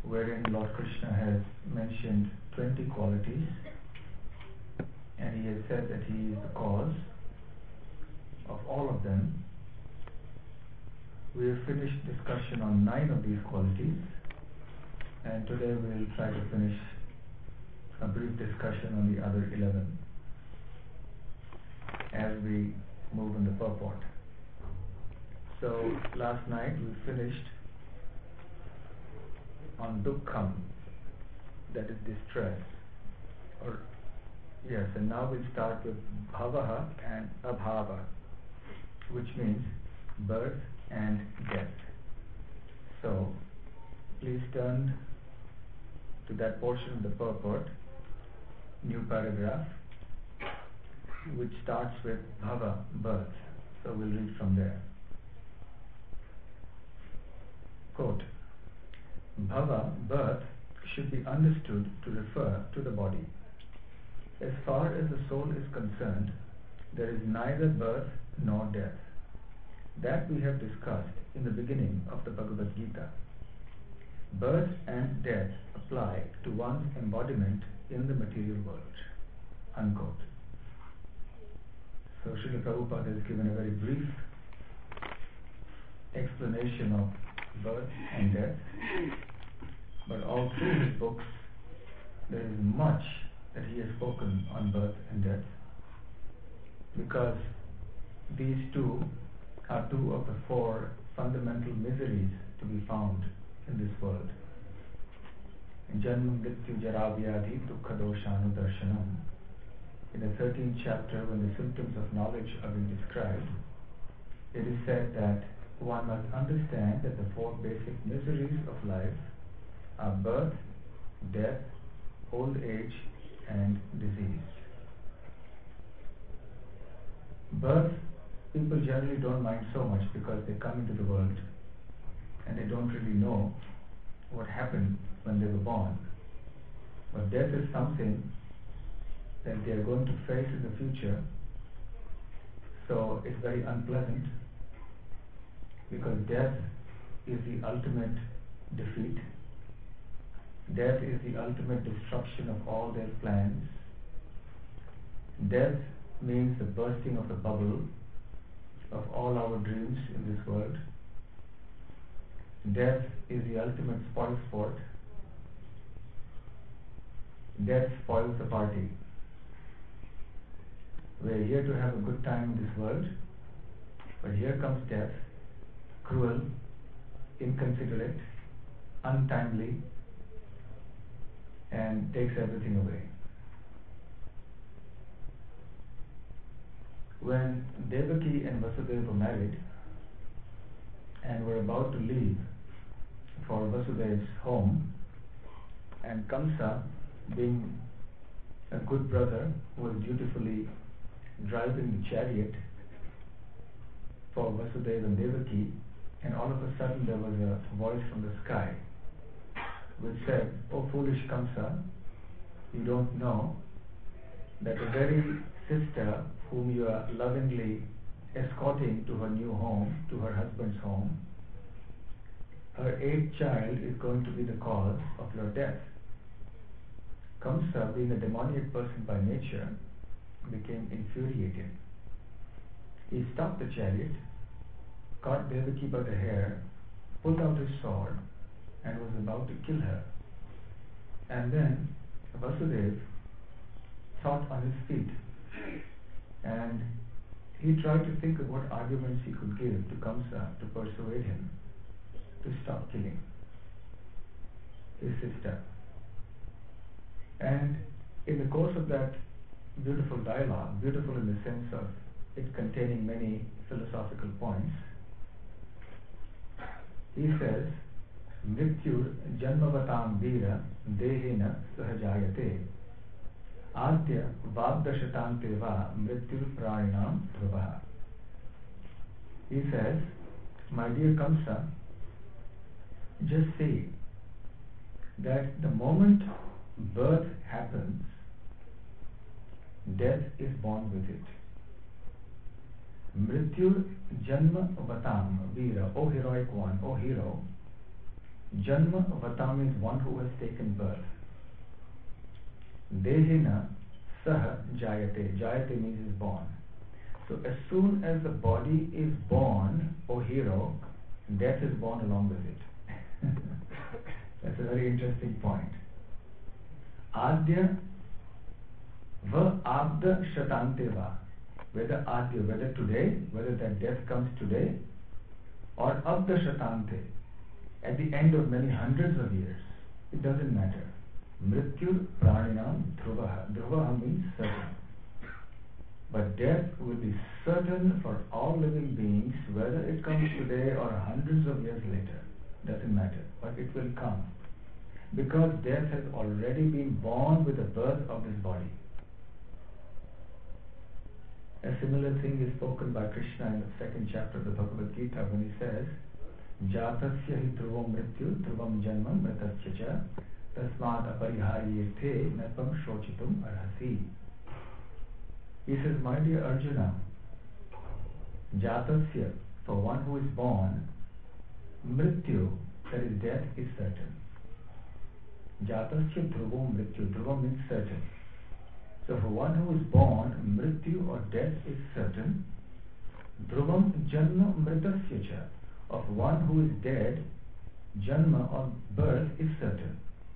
wherein Lord Krishna has mentioned 20 qualities, and he has said that he is the cause of all of them. We have finished discussion on 9 of these qualities, and today we will try to finish a brief discussion on the other 11 as we move in the purport. So last night we finished on dukkham, that is distress, and now we'll start with bhavaha and abhava, which means birth and death. So please turn to that portion of the purport, new paragraph, which starts with bhava, birth. So we'll read from there. Quote, bhava, birth, should be understood to refer to the body. As far as the soul is concerned, there is neither birth nor death. That we have discussed in the beginning of the Bhagavad Gita. Birth and death apply to one's embodiment in the material world. Unquote. So Srila Prabhupada has given a very brief explanation of birth and death, but all through his books there is much that he has spoken on birth and death, because these two are 2 of the 4 fundamental miseries to be found in this world. In Janma Mrityu Jara Vyadhi Dukkha Doshanu Darshanam, in the 13th chapter, when the symptoms of knowledge are being described, it is said that one must understand that the 4 basic miseries of life are birth, death, old age, and disease. Birth, people generally don't mind so much because they come into the world and they don't really know what happened when they were born. But death is something that they are going to face in the future, so it's very unpleasant, because death is the ultimate defeat. Death is the ultimate destruction of all their plans. Death means the bursting of the bubble of all our dreams in this world. Death is the ultimate spoil sport. Death spoils the party. We're here to have a good time in this world, but here comes death, cruel, inconsiderate, untimely, and takes everything away. When Devaki and Vasudeva were married and were about to leave for Vasudeva's home, and Kamsa, being a good brother, was dutifully driving the chariot for Vasudeva and Devaki, and all of a sudden there was a voice from the sky which said, "Oh foolish Kamsa, you don't know that the very sister whom you are lovingly escorting to her new home, to her husband's home, her 8th child is going to be the cause of your death." Kamsa, being a demoniac person by nature, became infuriated. He stopped the chariot, caught Devaki by the hair, pulled out his sword, and was about to kill her. And then Vasudeva thought on his feet, and he tried to think of what arguments he could give to Kamsa to persuade him to stop killing his sister. And in the course of that beautiful dialogue, beautiful in the sense of it containing many philosophical points, he says, Mrityur janmavatam vira dehena sahajayate adya vabdashatante va mrityur praninam dhruvaha. He says, my dear Kamsa, just say that the moment birth happens, death is born with it. Mrityur janma vatam vira, O heroic one, O hero, Janma Vatam is one who has taken birth. Dehena Saha Jayate. Jayate means is born. So as soon as the body is born, O hero, death is born along with it. That's a very interesting point. Adya va abda shatante va. Whether adya, whether today, whether that death comes today, or abda shatante, at the end of many hundreds of years, it doesn't matter. Mrityur praninam dhruvaha. Dhruvaha means certain. But death will be certain for all living beings, whether it comes today or hundreds of years later. Doesn't matter, but it will come. Because death has already been born with the birth of this body. A similar thing is spoken by Krishna in the second chapter of the Bhagavad Gita when he says, Jatasya hi dhruvam mrityu dhruvam janmam mritasya cha tasmad apariharyethe napam shochitum arhasi. He says, my dear Arjuna, Jatasya, for one who is born, mrityu, that is death, is certain. Jatasya dhruvam mrityu. Dhruvam means certain. So for one who is born, mrityu or death is certain. Dhruvam janma mritasya cha. Of one who is dead, janma or birth is certain.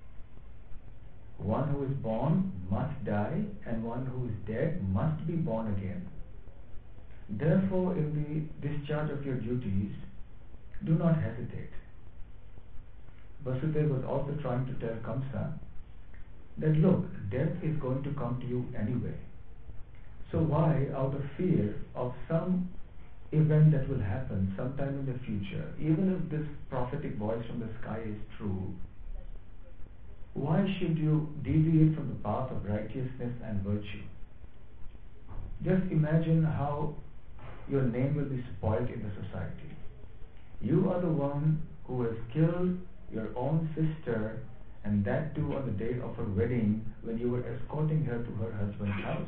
One who is born must die, and one who is dead must be born again. Therefore, in the discharge of your duties, do not hesitate. Vasudeva was also trying to tell Kamsa that look, death is going to come to you anyway. So why, out of fear of some event that will happen sometime in the future, even if this prophetic voice from the sky is true, why should you deviate from the path of righteousness and virtue? Just imagine how your name will be spoiled in the society. You are the one who has killed your own sister, and that too on the day of her wedding when you were escorting her to her husband's house.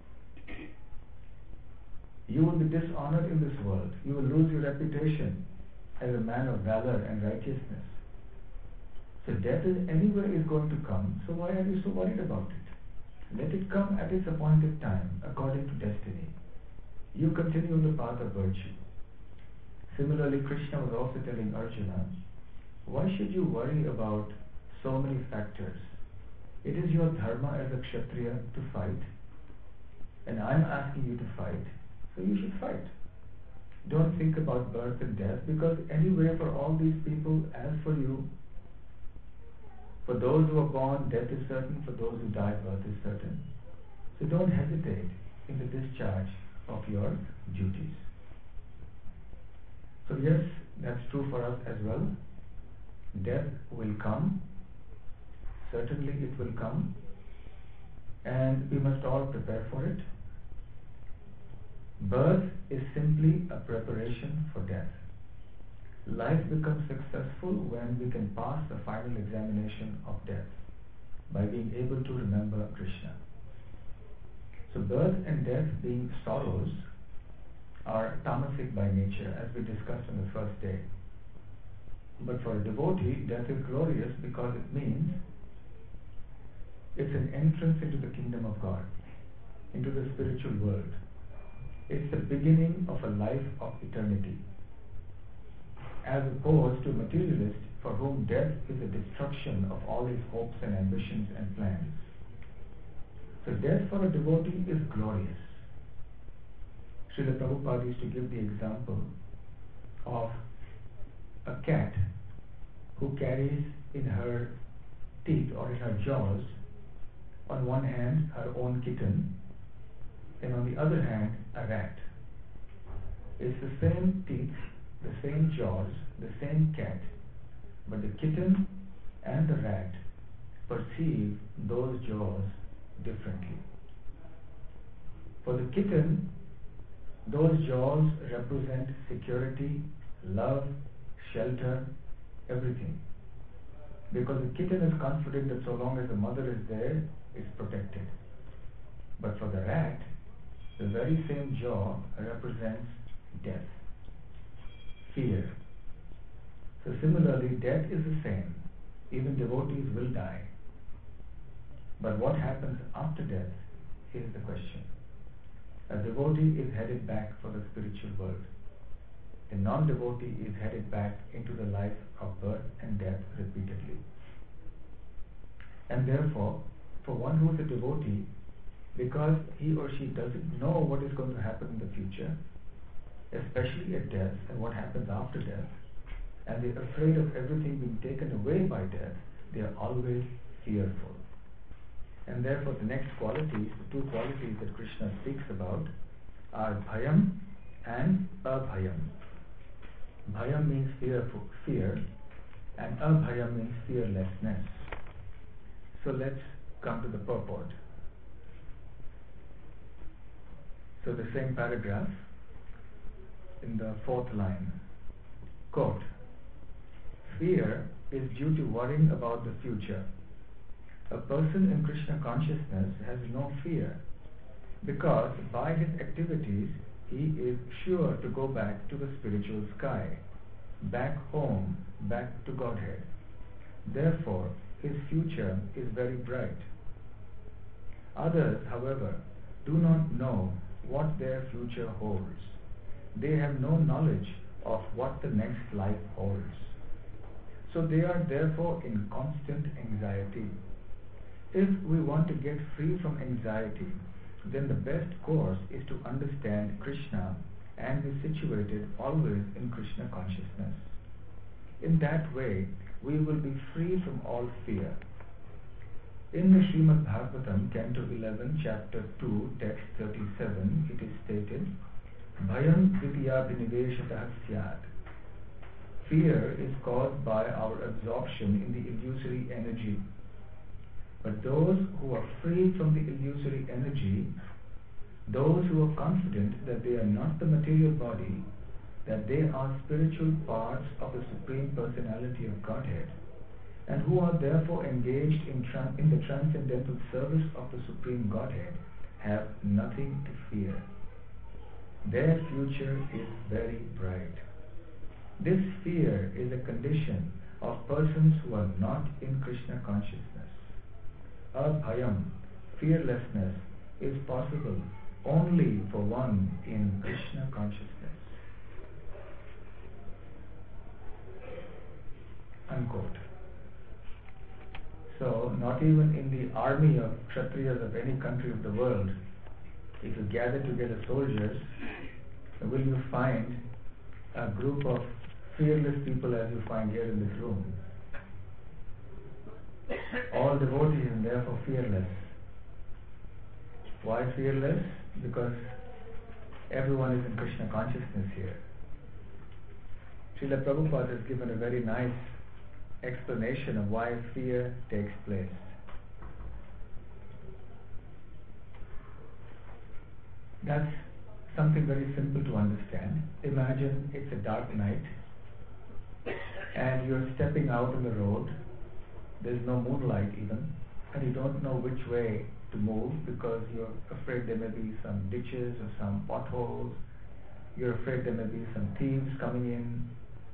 You will be dishonored in this world. You will lose your reputation as a man of valor and righteousness. So death is anyway is going to come, so why are you so worried about it? Let it come at its appointed time, according to destiny. You continue on the path of virtue. Similarly, Krishna was also telling Arjuna, why should you worry about so many factors? It is your dharma as a kshatriya to fight, and I am asking you to fight, so you should fight. Don't think about birth and death, because anyway for all these people, as for you, for those who are born, death is certain. For those who die, birth is certain. So don't hesitate in the discharge of your duties. So yes, that's true for us as well. Death will come. Certainly it will come. And we must all prepare for it. Birth is simply a preparation for death. Life becomes successful when we can pass the final examination of death by being able to remember Krishna. So birth and death, being sorrows, are tamasic by nature, as we discussed on the first day. But for a devotee, death is glorious because it means it's an entrance into the kingdom of God, into the spiritual world. It's the beginning of a life of eternity, as opposed to a materialist for whom death is the destruction of all his hopes and ambitions and plans. So death for a devotee is glorious. Srila Prabhupada used to give the example of a cat who carries in her teeth or in her jaws, on one hand her own kitten, and on the other hand a rat. It's the same teeth, the same jaws, the same cat, but the kitten and the rat perceive those jaws differently. For the kitten, those jaws represent security, love, shelter, everything. Because the kitten is confident that so long as the mother is there, it's protected. But for the rat, the very same jaw represents death, fear. So similarly, death is the same. Even devotees will die. But what happens after death is the question. A devotee is headed back for the spiritual world. A non-devotee is headed back into the life of birth and death repeatedly. And therefore, for one who is a devotee, because he or she doesn't know what is going to happen in the future, especially at death and what happens after death, and they're afraid of everything being taken away by death, they are always fearful. And therefore the next qualities, the two qualities that Krishna speaks about are bhayam and abhayam. Bhayam means fear, and abhayam means fearlessness. So let's come to the purport. So the same paragraph in the fourth line. Quote, fear is due to worrying about the future. A person in Krishna consciousness has no fear because by his activities he is sure to go back to the spiritual sky, back home, back to Godhead. Therefore, his future is very bright. Others, however, do not know what their future holds. They have no knowledge of what the next life holds. So they are therefore in constant anxiety. If we want to get free from anxiety, then the best course is to understand Krishna and be situated always in Krishna consciousness. In that way, we will be free from all fear. In the Srimad Bhagavatam, Canto 11, Chapter 2, Text 37, it is stated, Bhayam vidya viniveshatah syad. Fear is caused by our absorption in the illusory energy. But those who are free from the illusory energy, those who are confident that they are not the material body, that they are spiritual parts of the Supreme Personality of Godhead, and who are therefore engaged in the transcendental service of the Supreme Godhead, have nothing to fear. Their future is very bright. This fear is a condition of persons who are not in Krishna consciousness. Abhayam, fearlessness, is possible only for one in Krishna consciousness. Unquote. So, not even in the army of Kshatriyas of any country of the world, if you gather together soldiers, will you find a group of fearless people as you find here in this room. All devotees and therefore fearless. Why fearless? Because everyone is in Krishna consciousness here. Srila Prabhupada has given a very nice explanation of why fear takes place. That's something very simple to understand. Imagine it's a dark night and you're stepping out on the road. There's no moonlight even, and you don't know which way to move because you're afraid there may be some ditches or some potholes. You're afraid there may be some thieves coming in.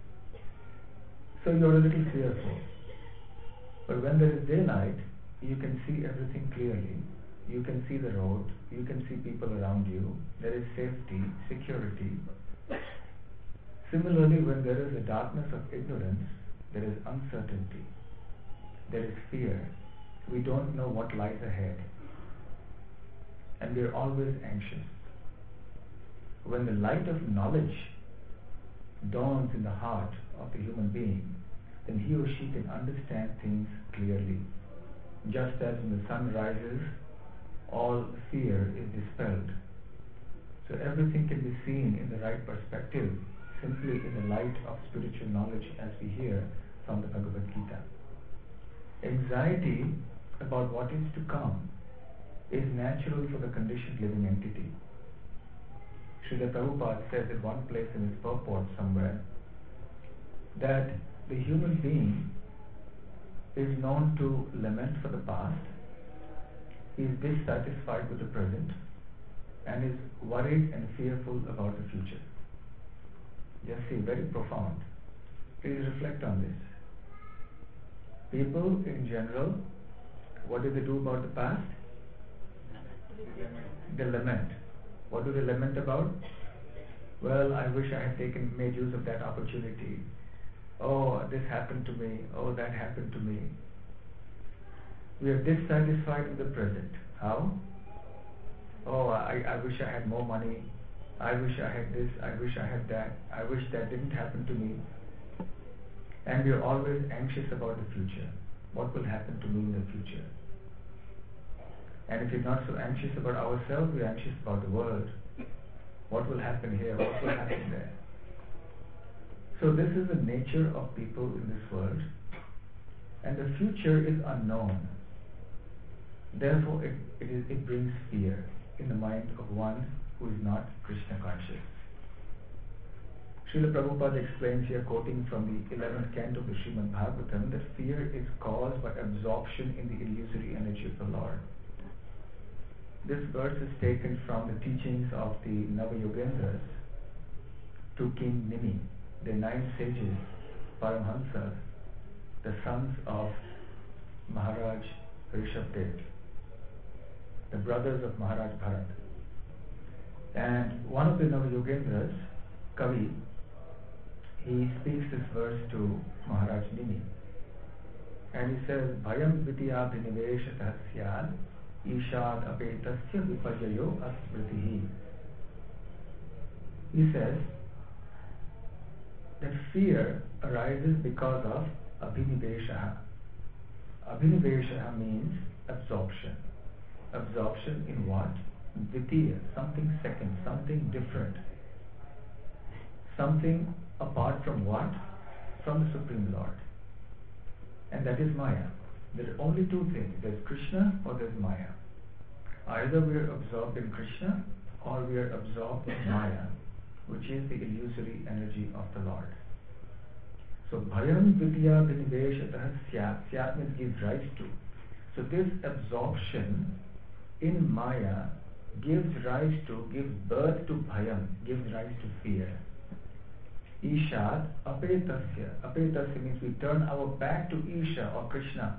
So you're a little fearful. But when there is daylight, you can see everything clearly. You can see the road. You can see people around you. There is safety, security. Similarly, when there is a darkness of ignorance, there is uncertainty. There is fear. We don't know what lies ahead. And we are always anxious. When the light of knowledge dawns in the heart of the human being, then he or she can understand things clearly. Just as when the sun rises, all fear is dispelled. So everything can be seen in the right perspective, simply in the light of spiritual knowledge, as we hear from the Bhagavad Gita. Anxiety about what is to come is natural for the conditioned living entity. Srila Prabhupada says in one place in his purport somewhere that the human being is known to lament for the past, he is dissatisfied with the present, and is worried and fearful about the future. Just see, very profound. Please reflect on this. People in general, what do they do about the past? They lament. What do they lament about? Well, I wish I had made use of that opportunity. Oh, this happened to me. Oh, that happened to me. We are dissatisfied with the present. How? Oh, I wish I had more money. I wish I had this. I wish I had that. I wish that didn't happen to me. And we are always anxious about the future. What will happen to me in the future? And if we're not so anxious about ourselves, we're anxious about the world. What will happen here? What will happen there? So this is the nature of people in this world. And the future is unknown. Therefore, it brings fear in the mind of one who is not Krishna conscious. Srila Prabhupada explains here, quoting from the 11th canto of the Srimad Bhagavatam, that fear is caused by absorption in the illusory energy of the Lord. This verse is taken from the teachings of the Navayogendras to King Nimi, the 9 sages, Paramhansas, the sons of Maharaj Rishabdev, the brothers of Maharaj Bharat. And one of the Navayogendras, Kavi, he speaks this verse to Maharaj Nimi. And he says, Bhayam vidya viniveshatah syad ishad apetasya vipajayo asmritihi. He says that fear arises because of abhiniveshaha. Abhiniveshaha means absorption. Absorption in what? Vidya, something second, something different. Something apart from what? From the Supreme Lord. And that is Maya. There are only two things. There's Krishna or there's Maya. Either we are absorbed in Krishna or we are absorbed in Maya, which is the illusory energy of the Lord. So bhayam vidya viniveshatah syat. Syat means gives rise to. So this absorption in Maya gives birth to bhayam, gives rise to fear. Ishad apetasya. Apetasya means we turn our back to Isha or Krishna.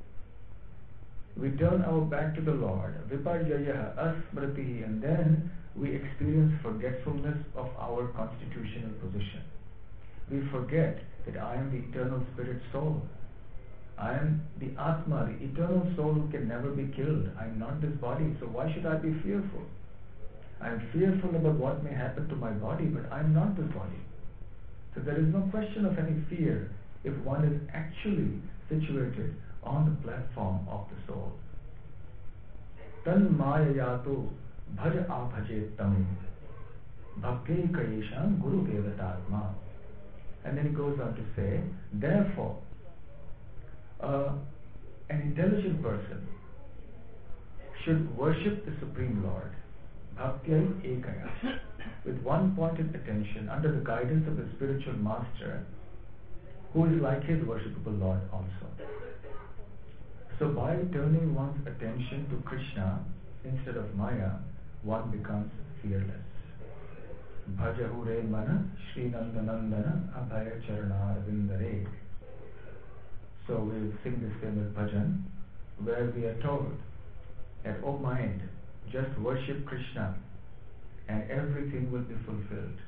We turn our back to the Lord. Viparjaya asmritihi. And then we experience forgetfulness of our constitutional position. We forget that I am the eternal spirit soul. I am the Atma, the eternal soul who can never be killed. I am not this body, so why should I be fearful? I am fearful about what may happen to my body, but I am not this body. So there is no question of any fear if one is actually situated on the platform of the soul. Tan mayayato bhaja abhajet tam bhakti kayesham guru devatatma. And then he goes on to say, therefore, an intelligent person should worship the Supreme Lord, bhaktya ekaya, with one pointed attention under the guidance of the spiritual master, who is like his worshipable Lord also. So by turning one's attention to Krishna instead of Maya, one becomes fearless. Bhajahure mana Shri Nandanandana Abhaya Charana Vindare. So we sing this famous bhajan where we are told that, oh mind, just worship Krishna and everything will be fulfilled.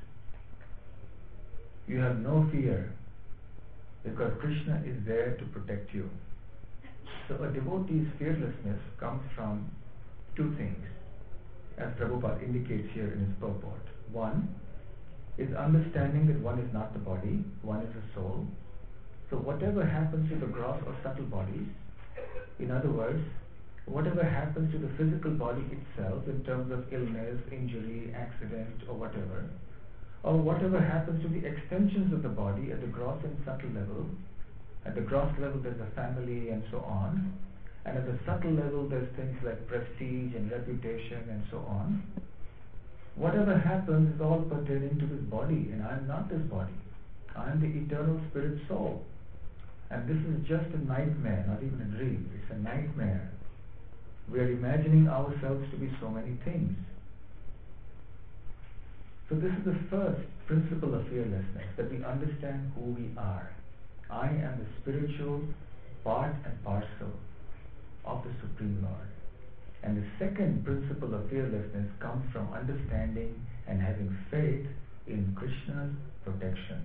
You have no fear because Krishna is there to protect you. So a devotee's fearlessness comes from two things, as Prabhupada indicates here in his purport. One is understanding that one is not the body, one is a soul. So whatever happens to the gross or subtle bodies, in other words, whatever happens to the physical body itself in terms of illness, injury, accident or whatever happens to the extensions of the body at the gross and subtle level. At the gross level there's a family and so on, and at the subtle level there's things like prestige and reputation and so on. Whatever happens is all pertaining to this body, and I am not this body. I am the eternal spirit soul. And this is just a nightmare, not even a dream. It's a nightmare. We are imagining ourselves to be so many things. So this is the first principle of fearlessness, that we understand who we are. I am the spiritual part and parcel of the Supreme Lord. And the second principle of fearlessness comes from understanding and having faith in Krishna's protection.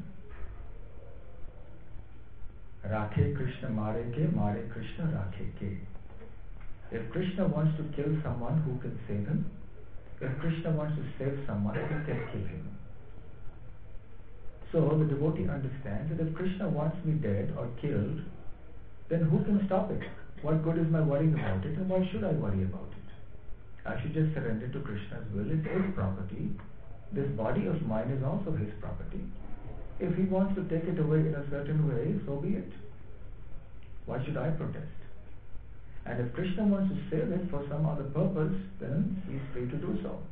Rakhe Krishna mare Krishna rakhe ke. If Krishna wants to kill someone, who can save him? If Krishna wants to save someone, who can kill him? So the devotee understands that if Krishna wants me dead or killed, then who can stop it? What good is my worrying about it, and why should I worry about it? I should just surrender to Krishna's will. It's his property. This body of mine is also his property. If he wants to take it away in a certain way, so be it. Why should I protest? And if Krishna wants to save it for some other purpose, then he is free to do so.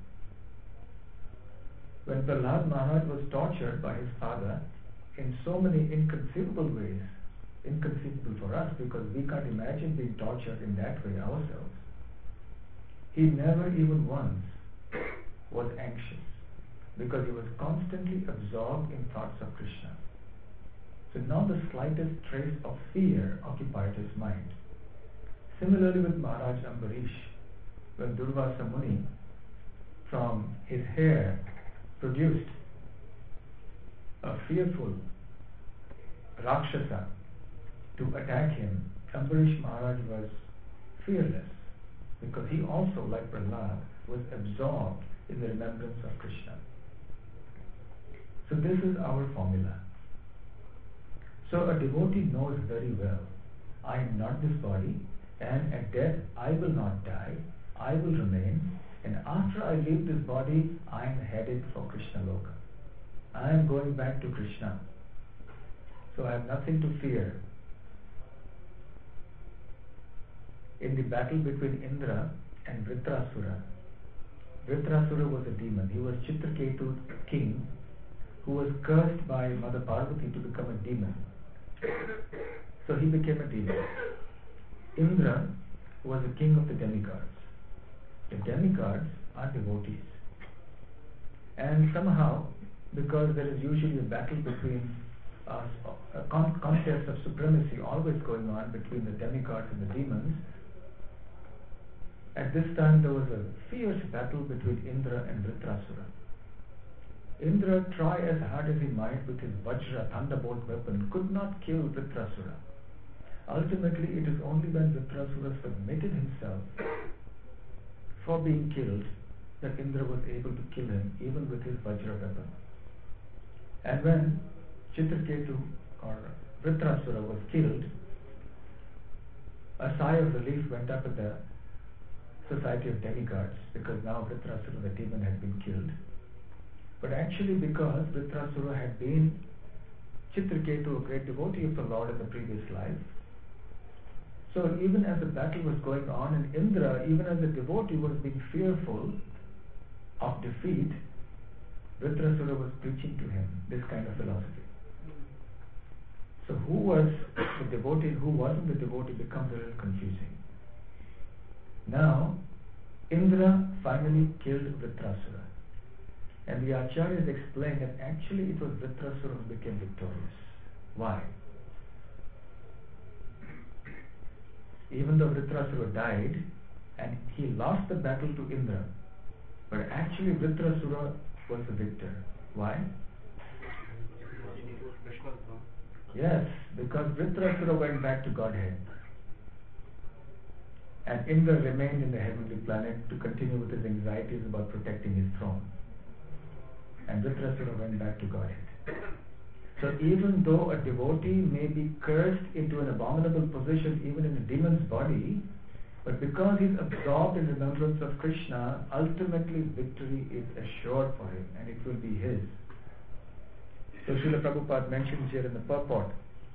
When Prahlad Maharaj was tortured by his father in so many inconceivable ways, inconceivable for us because we can't imagine being tortured in that way ourselves, he never even once was anxious because he was constantly absorbed in thoughts of Krishna. So not the slightest trace of fear occupied his mind. Similarly with Maharaj Ambarish, when Durvasa Muni from his hair produced a fearful Rakshasa to attack him, Ambarish Maharaj was fearless because he also, like Prahlad, was absorbed in the remembrance of Krishna. So this is our formula. So a devotee knows very well, I am not this body, and at death I will not die, I will remain, and after I leave this body, I am headed for Krishna Loka. I am going back to Krishna. So I have nothing to fear. In the battle between Indra and Vritrasura, Vritrasura was a demon. He was Chitraketu's king who was cursed by Mother Parvati to become a demon. So he became a demon. Indra was the king of the demigods. The demigods are devotees. And somehow, because there is usually a battle between us, a contest of supremacy always going on between the demigods and the demons, at this time there was a fierce battle between Indra and Vritrasura. Indra, try as hard as he might with his Vajra thunderbolt weapon, could not kill Vritrasura. Ultimately, it is only when Vritrasura submitted himself for being killed that Indra was able to kill him even with his Vajra weapon. And when Chitraketu or Vritrasura was killed, a sigh of relief went up in the society of demigods because now Vritrasura the demon had been killed. But actually because Vritrasura had been Chitraketu, a great devotee of the Lord in the previous life, so even as the battle was going on, and Indra, even as a devotee, was being fearful of defeat, Vritrasura was preaching to him this kind of philosophy. So who was the devotee and who wasn't the devotee becomes a little confusing. Now, Indra finally killed Vritrasura. And the Acharyas explained that actually it was Vritrasura who became victorious. Why? Even though Vritrasura died and he lost the battle to Indra, but actually Vritrasura was the victor. Why? Yes, because Vritrasura went back to Godhead and Indra remained in the heavenly planet to continue with his anxieties about protecting his throne. And Vritrasura went back to Godhead. So even though a devotee may be cursed into an abominable position even in a demon's body, but because he is absorbed in remembrance of Krishna, ultimately victory is assured for him and it will be his. So Srila Prabhupada mentions here in the purport,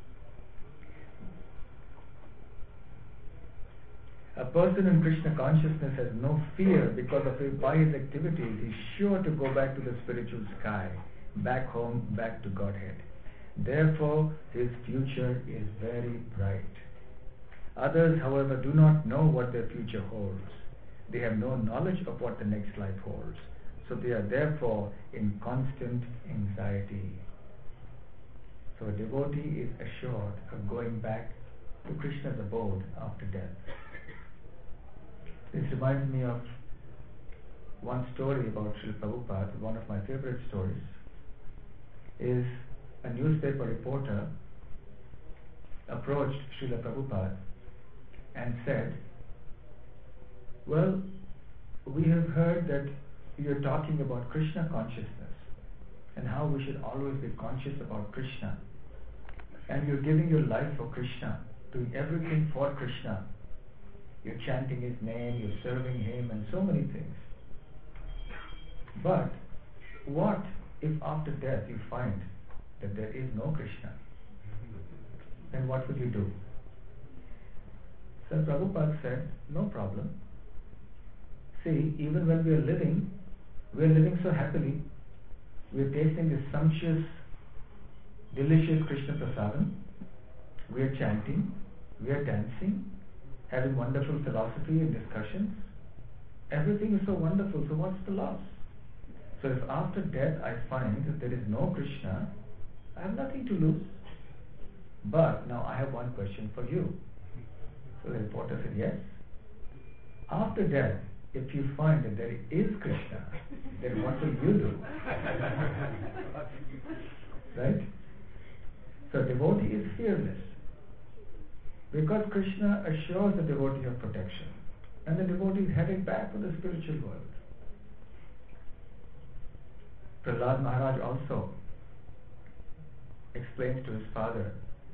a person in Krishna consciousness has no fear because of his, by his activities, he is sure to go back to the spiritual sky, back home, back to Godhead. Therefore, his future is very bright. Others, however, do not know what their future holds. They have no knowledge of what the next life holds. So they are therefore in constant anxiety. So a devotee is assured of going back to Krishna's abode after death. This reminds me of one story about Srila Prabhupada. One of my favorite stories is a newspaper reporter approached Srila Prabhupada and said, well, we have heard that you're talking about Krishna consciousness and how we should always be conscious about Krishna, and you're giving your life for Krishna, doing everything for Krishna. You're chanting His name, you're serving Him, and so many things. But what if after death you find that there is no Krishna? Then what will you do? So Prabhupada said, no problem. See, even when we are living so happily. We are tasting this sumptuous, delicious Krishna prasadam. We are chanting, we are dancing, having wonderful philosophy and discussions. Everything is so wonderful, so what's the loss? So if after death I find that there is no Krishna, I have nothing to lose. But now I have one question for you. So the reporter said, yes. After death, if you find that there is Krishna, then what will you do? Right? So devotee is fearless, because Krishna assures the devotee of protection, and the devotee is headed back to the spiritual world. Prahlad Maharaj also explains to his father,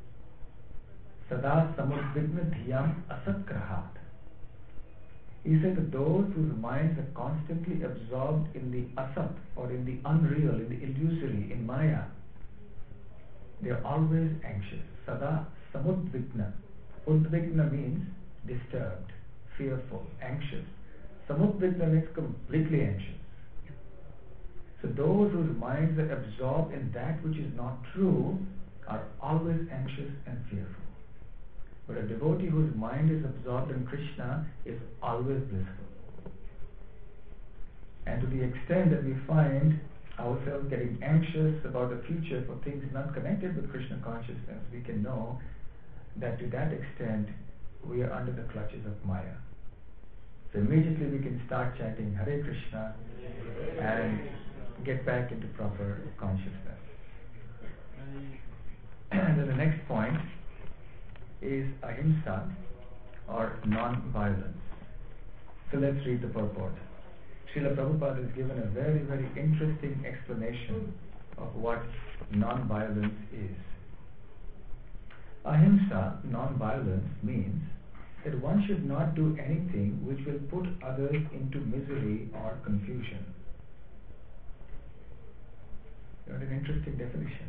Sada samudvigna dhyam asatkrahat. He said that those whose minds are constantly absorbed in the asat, or in the unreal, in the illusory, in Maya, they are always anxious. Sada samudvigna. Udvigna means disturbed, fearful, anxious. Samudvigna means completely anxious. So those whose minds are absorbed in that which is not true are always anxious and fearful. But a devotee whose mind is absorbed in Krishna is always blissful. And to the extent that we find ourselves getting anxious about the future for things not connected with Krishna consciousness, we can know that to that extent we are under the clutches of Maya. So immediately we can start chanting Hare Krishna and get back into proper consciousness. And then the next point is ahimsa, or non-violence. So let's read the purport. Srila Prabhupada has given a very, very interesting explanation of what non-violence is. Ahimsa, non-violence, means that one should not do anything which will put others into misery or confusion. What an interesting definition.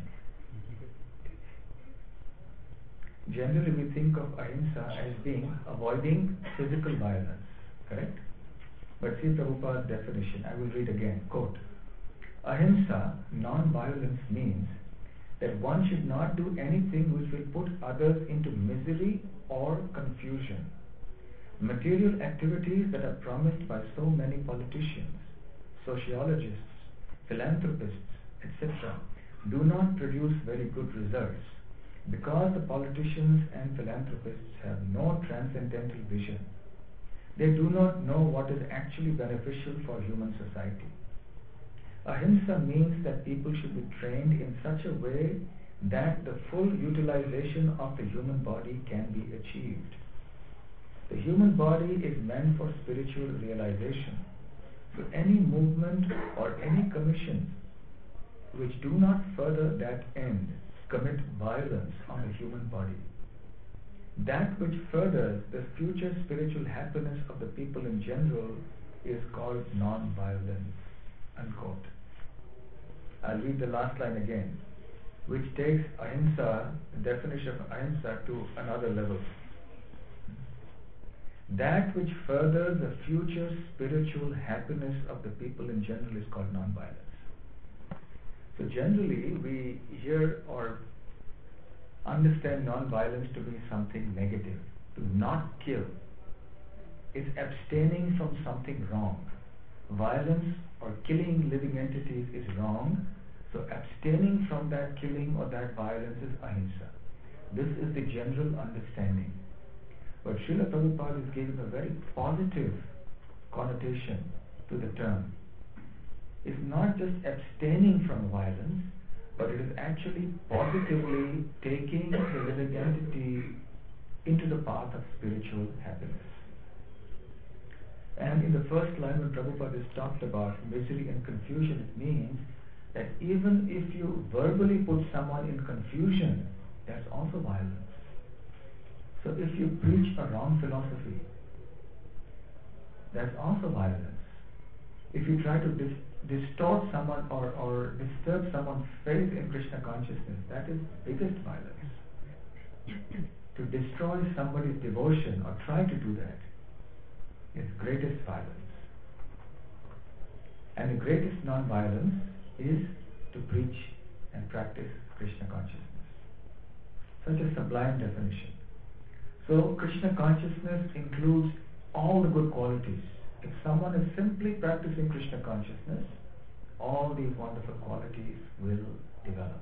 Generally we think of ahimsa as being avoiding physical violence, correct? But see Prabhupada's definition, I will read again, quote, ahimsa, non-violence, means that one should not do anything which will put others into misery or confusion. Material activities that are promised by so many politicians, sociologists, philanthropists, etc., do not produce very good results, because the politicians and philanthropists have no transcendental vision. They do not know what is actually beneficial for human society. Ahimsa means that people should be trained in such a way that the full utilization of the human body can be achieved. The human body is meant for spiritual realization. So any movement or any commission which do not further that end commit violence on the human body. That which furthers the future spiritual happiness of the people in general is called non-violence. Unquote. I'll read the last line again, which takes ahimsa, the definition of ahimsa, to another level. That which furthers the future spiritual happiness of the people in general is called non-violence. So generally we hear or understand non-violence to be something negative. To not kill is abstaining from something wrong. violence or killing living entities is wrong, so abstaining from that killing or that violence is ahimsa. This is the general understanding. But Srila Prabhupada is giving a very positive connotation to the term. It's not just abstaining from violence, but it is actually positively taking the living entity into the path of spiritual happiness. And in the first line when Prabhupada is talked about misery and confusion, it means that even if you verbally put someone in confusion, that's also violence. So if you preach a wrong philosophy, that's also violence. If you try to distort someone or disturb someone's faith in Krishna consciousness, that is biggest violence. To destroy somebody's devotion or try to do that is greatest violence. And the greatest non-violence is to preach and practice Krishna consciousness. Such a sublime definition. So Krishna consciousness includes all the good qualities. If someone is simply practicing Krishna consciousness, all these wonderful qualities will develop.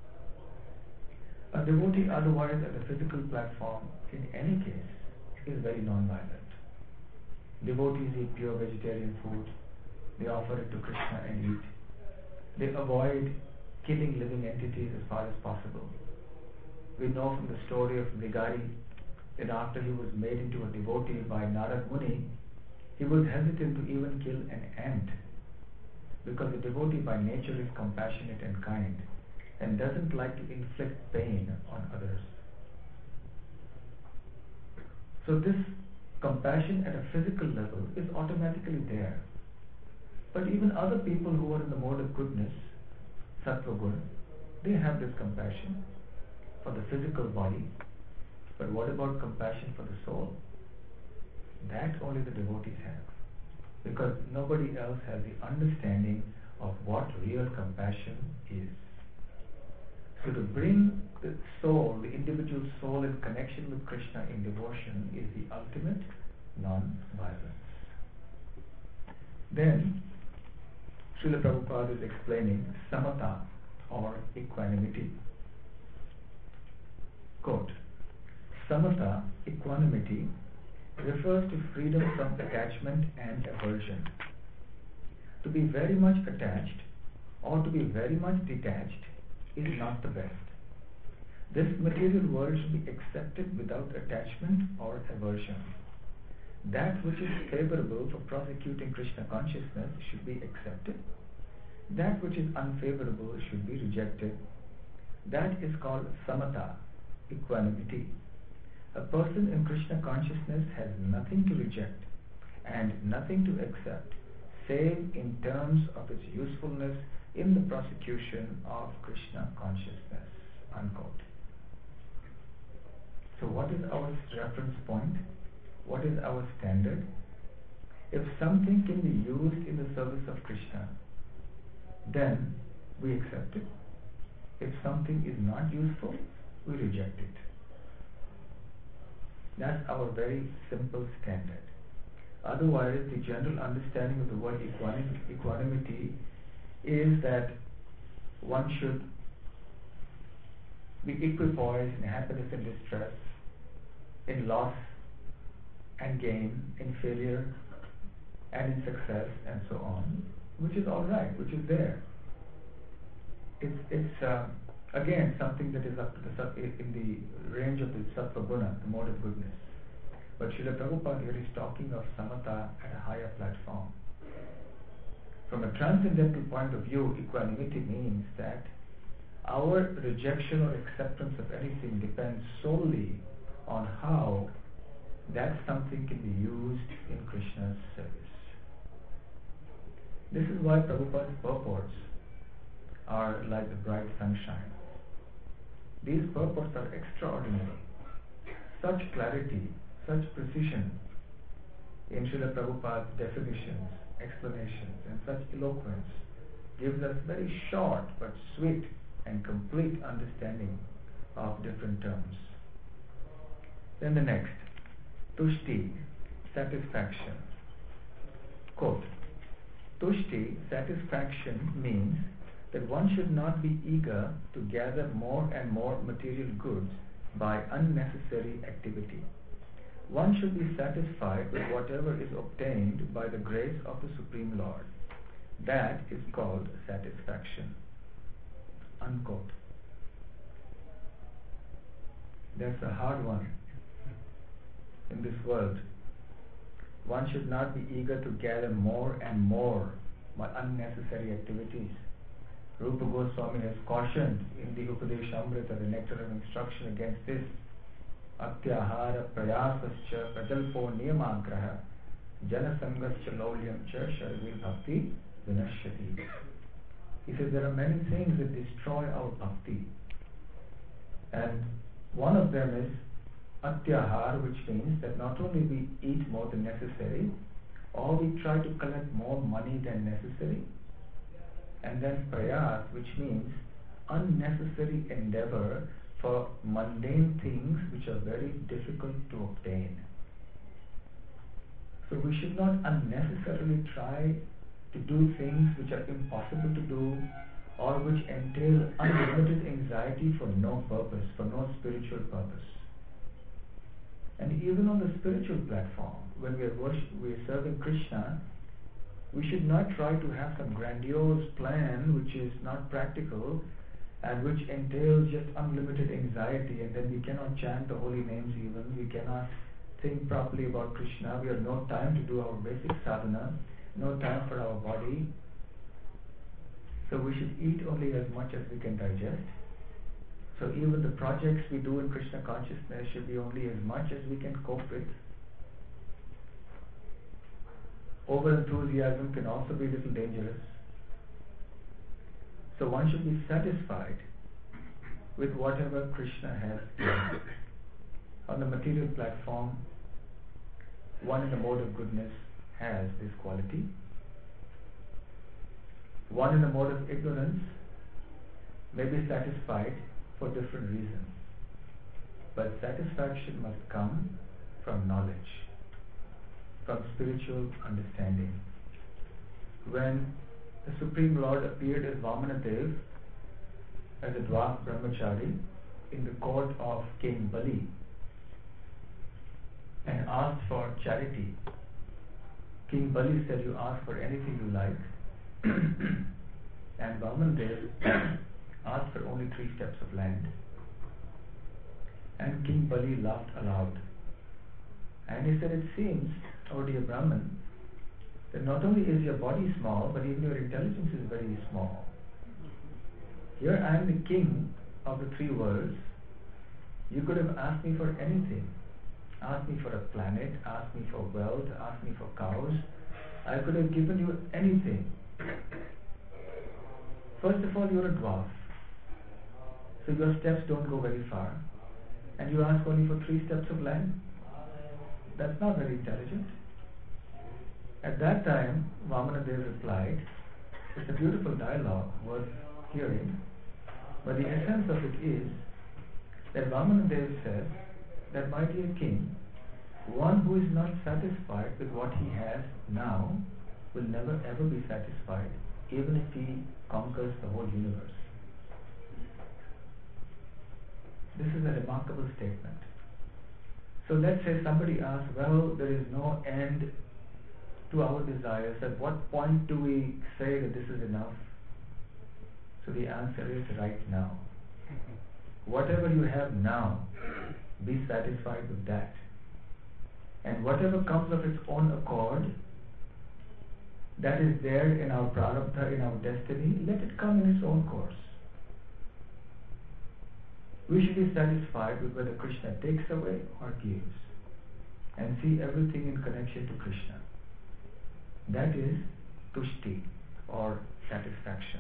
A devotee otherwise at the physical platform, in any case, is very non-violent. Devotees eat pure vegetarian food. They offer it to Krishna and eat. They avoid killing living entities as far as possible. We know from the story of Mrigari that after he was made into a devotee by Narad Muni, he was hesitant to even kill an ant, because the devotee by nature is compassionate and kind and doesn't like to inflict pain on others. So this compassion at a physical level is automatically there. But even other people who are in the mode of goodness, sattva guna, they have this compassion for the physical body. But what about compassion for the soul? That only the devotees have, because nobody else has the understanding of what real compassion is. So to bring the soul, the individual soul in connection with Krishna in devotion is the ultimate non-violence. Then Srila Prabhupada is explaining samatha or equanimity. Quote, samatha, equanimity, refers to freedom from attachment and aversion. To be very much attached or to be very much detached is not the best. This material world should be accepted without attachment or aversion. That which is favorable for prosecuting Krishna consciousness should be accepted. That which is unfavorable should be rejected. That is called samatha, equanimity. A person in Krishna consciousness has nothing to reject and nothing to accept, save in terms of its usefulness in the prosecution of Krishna consciousness. Unquote. So what is our reference point? What is our standard? If something can be used in the service of Krishna, then we accept it. If something is not useful, we reject it. That's our very simple standard. Otherwise, the general understanding of the word equanimity is that one should be equipoised in happiness and distress, in loss and gain, in failure and in success, and so on, which is all right, which is there. It's again something that is up to in the range of the sattva guna, the mode of goodness. But Srila Prabhupada here is talking of samatha at a higher platform. From a transcendental point of view, equanimity means that our rejection or acceptance of anything depends solely on how that something can be used in Krishna's service. This is why Prabhupada's purports are like the bright sunshine. These purports are extraordinary. Such clarity, such precision in Srila Prabhupada's definitions, explanations, and such eloquence gives us very short but sweet and complete understanding of different terms. Then the next, tushti, satisfaction. Quote, Tushti, satisfaction, means that one should not be eager to gather more and more material goods by unnecessary activity. One should be satisfied with whatever is obtained by the grace of the Supreme Lord. That is called satisfaction. Unquote. That's a hard one in this world. One should not be eager to gather more and more by unnecessary activities. Rupa Goswami has cautioned in the Upadeshamrita, the Nectar of Instruction, against this. Atyahara prayasascha prajalpo niyamagraha janasangascha laulyam cha sharvir bhakti vinashyati. He says there are many things that destroy our bhakti, and one of them is atyahar, which means that not only we eat more than necessary, or we try to collect more money than necessary, and then prayas, which means unnecessary endeavor for mundane things which are very difficult to obtain. So we should not unnecessarily try to do things which are impossible to do, or which entail unlimited anxiety for no purpose, for no spiritual purpose. And even on the spiritual platform, when we are serving Krishna, we should not try to have some grandiose plan which is not practical and which entails just unlimited anxiety, and then we cannot chant the holy names even, we cannot think properly about Krishna, we have no time to do our basic sadhana, no time for our body. So we should eat only as much as we can digest. So even the projects we do in Krishna consciousness should be only as much as we can cope with. Over-enthusiasm can also be a little dangerous. So one should be satisfied with whatever Krishna has given. On the material platform, one in the mode of goodness has this quality. One in the mode of ignorance may be satisfied for different reasons. But satisfaction must come from knowledge, from spiritual understanding. When the Supreme Lord appeared as Vamanadev, as a dwarf brahmachari in the court of King Bali, and asked for charity, King Bali said, "You ask for anything you like." And Vamanadev asked for only 3 steps of land. And King Bali laughed aloud. And he said, "It seems, O dear Brahman, that not only is your body small, but even your intelligence is very small. Here I am the king of the 3 worlds. You could have asked me for anything. Asked me for a planet, asked me for wealth, asked me for cows. I could have given you anything. First of all, you're a dwarf, so your steps don't go very far. And you ask only for 3 steps of land? That's not very intelligent." At that time, Vamanadev replied, "It's a beautiful dialogue worth hearing, but the essence of it is that Vamanadev says that, my dear king, one who is not satisfied with what he has now will never ever be satisfied, even if he conquers the whole universe." This is a remarkable statement. So let's say somebody asks, well, there is no end to our desires. At what point do we say that this is enough? So the answer is right now. Whatever you have now, be satisfied with that. And whatever comes of its own accord, that is there in our prarabdha, in our destiny, let it come in its own course. We should be satisfied with whether Krishna takes away or gives, and see everything in connection to Krishna. That is tushti, or satisfaction.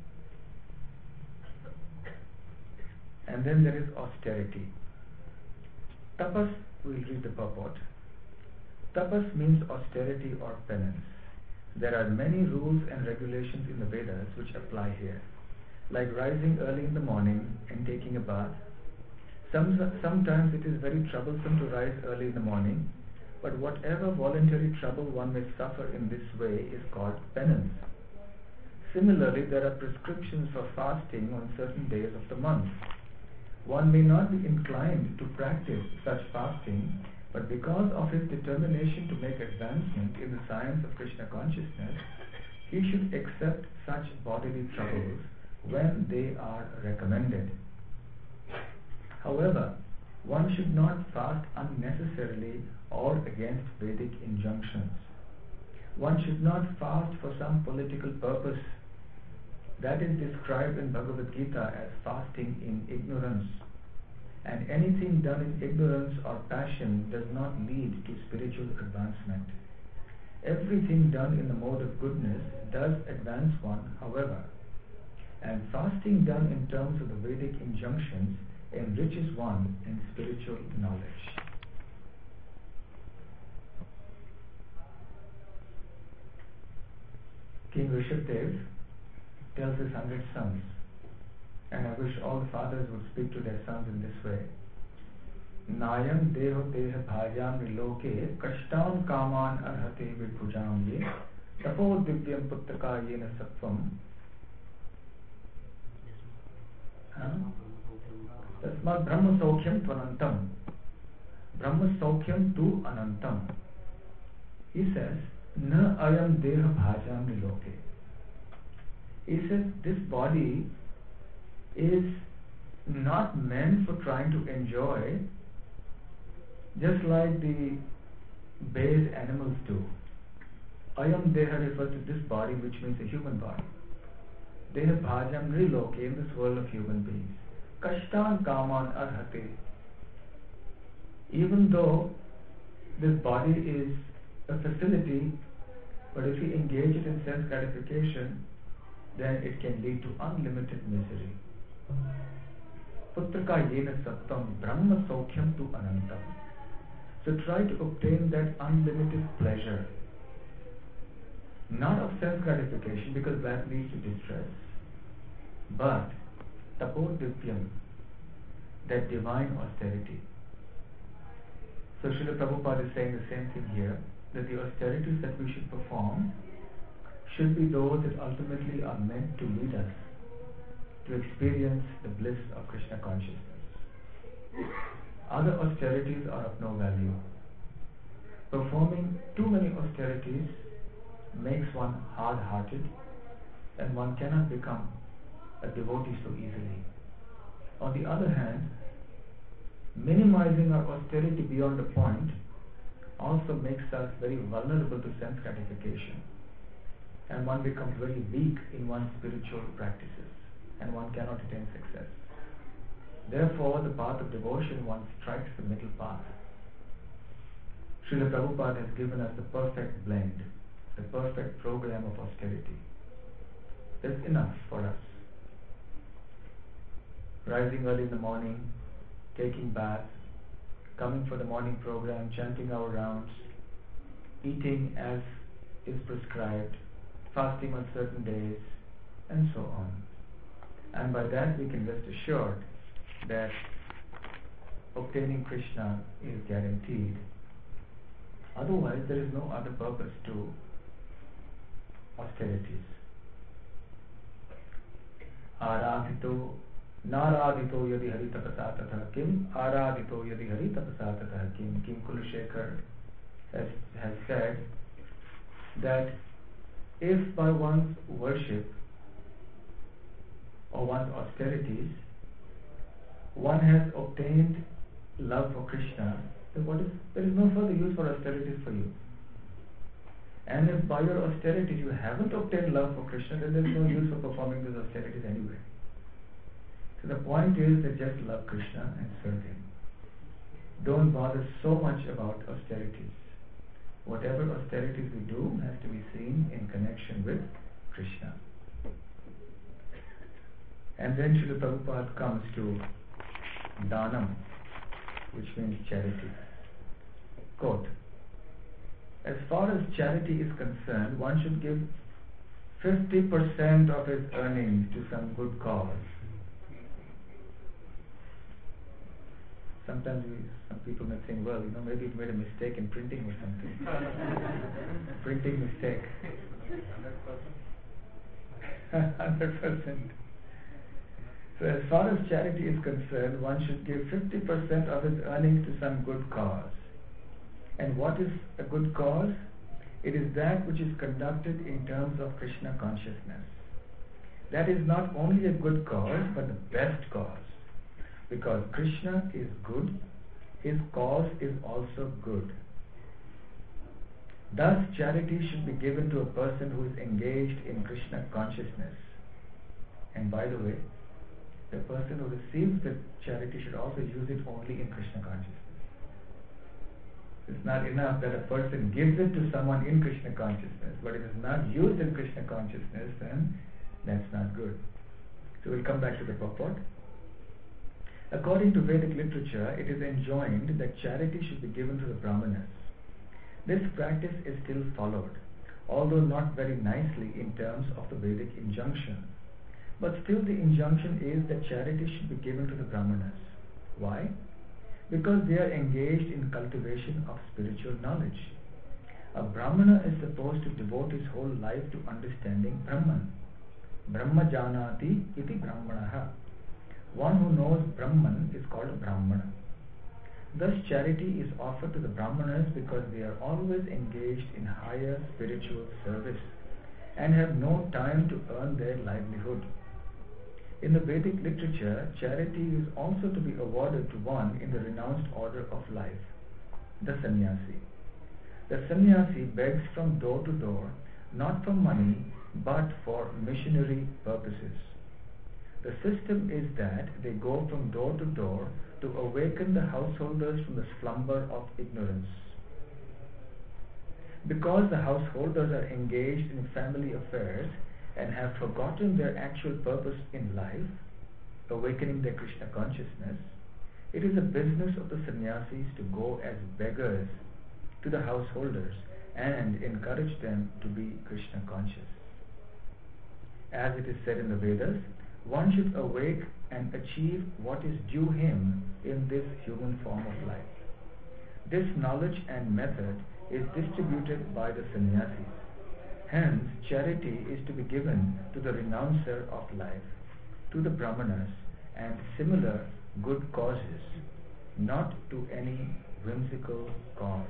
And then there is austerity. Tapas, we'll read the purport. Tapas means austerity or penance. There are many rules and regulations in the Vedas which apply here, like rising early in the morning and taking a bath. Sometimes it is very troublesome to rise early in the morning, but whatever voluntary trouble one may suffer in this way is called penance. Similarly, there are prescriptions for fasting on certain days of the month. One may not be inclined to practice such fasting, but because of his determination to make advancement in the science of Krishna consciousness, he should accept such bodily troubles when they are recommended. However, one should not fast unnecessarily or against Vedic injunctions. One should not fast for some political purpose. That is described in Bhagavad Gita as fasting in ignorance. And anything done in ignorance or passion does not lead to spiritual advancement. Everything done in the mode of goodness does advance one, however, and fasting done in terms of the Vedic injunctions enriches one in spiritual knowledge. King Rishabdev tells his 100 sons, and I wish all the fathers would speak to their sons in this way. Nayam deho deha bhajam riloke kashtam kaman arhate vibhujam ye tapo divyam puttaka yena sattvam tasmat brahma saukhyam tvanantam brahma saukhyam tu anantam. He says, na ayam deha bhajam riloke. He says, this body is not meant for trying to enjoy just like the base animals do. Ayam deha refers to this body, which means a human body. Deha bhajam riloke, in this world of human beings. Kashtan kaman arhate. Even though this body is a facility, but if we engage it in sense gratification, then it can lead to unlimited misery. Putraka yena sattam brahma saukhyam tu anantam. So try to obtain that unlimited pleasure, not of sense gratification, because that leads to distress, but tapodivyam, that divine austerity. So Srila Prabhupada is saying the same thing here, that the austerities that we should perform should be those that ultimately are meant to lead us to experience the bliss of Krishna consciousness. Other austerities are of no value. Performing too many austerities makes one hard-hearted, and one cannot become a devotee so easily. On the other hand, minimizing our austerity beyond a point also makes us very vulnerable to sense gratification, and one becomes very weak in one's spiritual practices, and one cannot attain success. Therefore, the path of devotion, one strikes the middle path. Srila Prabhupada has given us the perfect blend, the perfect program of austerity. That's enough for us. Rising early in the morning, taking baths, coming for the morning program, chanting our rounds, eating as is prescribed, fasting on certain days, and so on. And by that we can rest assured that obtaining Krishna is guaranteed. Otherwise, there is no other purpose to austerities. Aradhito naradhito yadi hari tapasa tatha kim aradhito yadi hari tapasa tatha kim. King Kulashekar has said that if by one's worship or one's austerities one has obtained love for Krishna, then there is no further use for austerities for you. And if by your austerities you haven't obtained love for Krishna, then there is no use for performing those austerities anyway. So the point is that just love Krishna and serve Him. Don't bother so much about austerities. Whatever austerities we do has to be seen in connection with Krishna. And then Srila Prabhupada comes to Danam, which means charity. Quote, as far as charity is concerned, one should give 50% of his earnings to some good cause. Sometimes some people may think, well, maybe it made a mistake in printing or something. Printing mistake. 100%. So as far as charity is concerned, one should give 50% of his earnings to some good cause. And what is a good cause? It is that which is conducted in terms of Krishna consciousness. That is not only a good cause, but the best cause. Because Krishna is good, his cause is also good. Thus, charity should be given to a person who is engaged in Krishna consciousness. And by the way, the person who receives the charity should also use it only in Krishna consciousness. It's not enough that a person gives it to someone in Krishna consciousness, but if it's not used in Krishna consciousness, then that's not good. So we'll come back to the purport. According to Vedic literature, it is enjoined that charity should be given to the Brahmanas. This practice is still followed, although not very nicely in terms of the Vedic injunction. But still the injunction is that charity should be given to the Brahmanas. Why? Because they are engaged in cultivation of spiritual knowledge. A Brahmana is supposed to devote his whole life to understanding Brahman. Brahma janati iti brahmanaha. One who knows Brahman is called a Brahmana. Thus charity is offered to the Brahmanas because they are always engaged in higher spiritual service and have no time to earn their livelihood. In the Vedic literature, charity is also to be awarded to one in the renounced order of life, the sannyasi. The sannyasi begs from door to door, not for money, but for missionary purposes. The system is that they go from door to door to awaken the householders from the slumber of ignorance. Because the householders are engaged in family affairs and have forgotten their actual purpose in life, awakening their Krishna consciousness, it is the business of the sannyasis to go as beggars to the householders and encourage them to be Krishna conscious. As it is said in the Vedas, one should awake and achieve what is due him in this human form of life. This knowledge and method is distributed by the sannyasis. Hence, charity is to be given to the renouncer of life, to the Brahmanas, and similar good causes, not to any whimsical cause.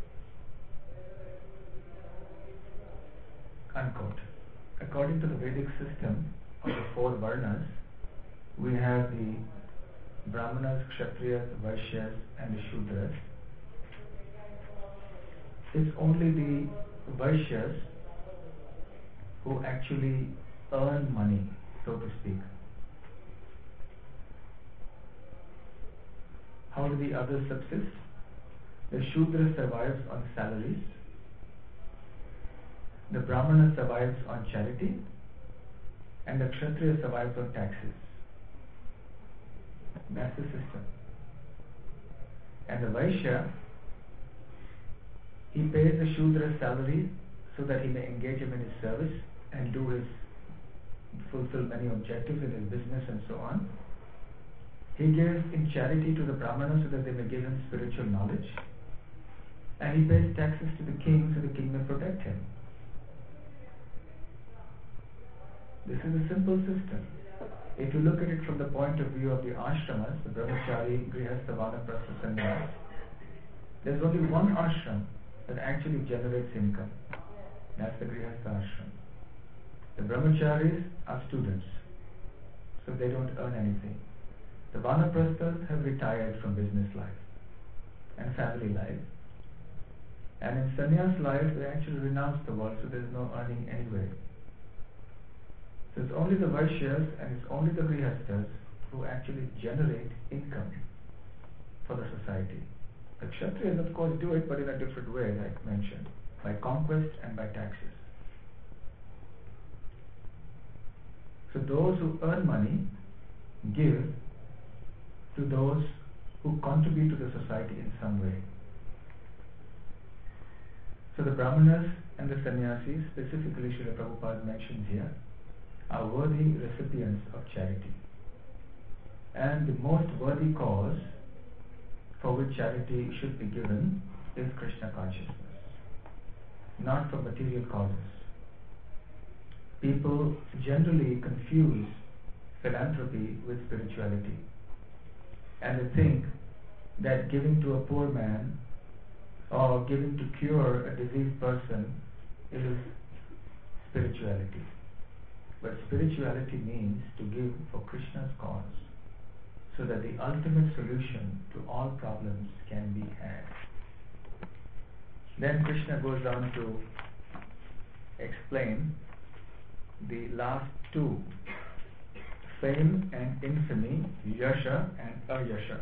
Unquote. According to the Vedic system of the four Varnas, we have the Brahmanas, Kshatriyas, Vaishyas, and the Shudras. It's only the Vaishyas who actually earn money, so to speak. How do the others subsist? The Shudra survives on salaries, the Brahmana survives on charity, and the Kshatriya survives on taxes. That's the system. And the Vaishya, he pays the Shudra's salary so that he may engage him in his service and fulfill many objectives in his business and so on. He gives in charity to the Brahmanas so that they may give him spiritual knowledge. And he pays taxes to the king so the king may protect him. This is a simple system. If you look at it from the point of view of the ashramas, the brahmachari, grihastha, vanaprastha, sannyas, there's only one ashram that actually generates income. That's the grihastha ashram. The brahmacharis are students, so they don't earn anything. The vanaprasthas have retired from business life and family life. And in sannyas life, they actually renounce the world, so there's no earning anyway. So it's only the Vaishyas and it's only the Grihasthas who actually generate income for the society. The Kshatriyas of course do it, but in a different way, like mentioned, by conquest and by taxes. So those who earn money give to those who contribute to the society in some way. So the Brahmanas and the Sannyasis, specifically Srila Prabhupada mentions here, are worthy recipients of charity. And the most worthy cause for which charity should be given is Krishna consciousness, not for material causes. People generally confuse philanthropy with spirituality, and they think that giving to a poor man or giving to cure a diseased person is spirituality. But spirituality means to give for Krishna's cause, so that the ultimate solution to all problems can be had. Then Krishna goes on to explain the last two: fame and infamy, yasha and ayasha.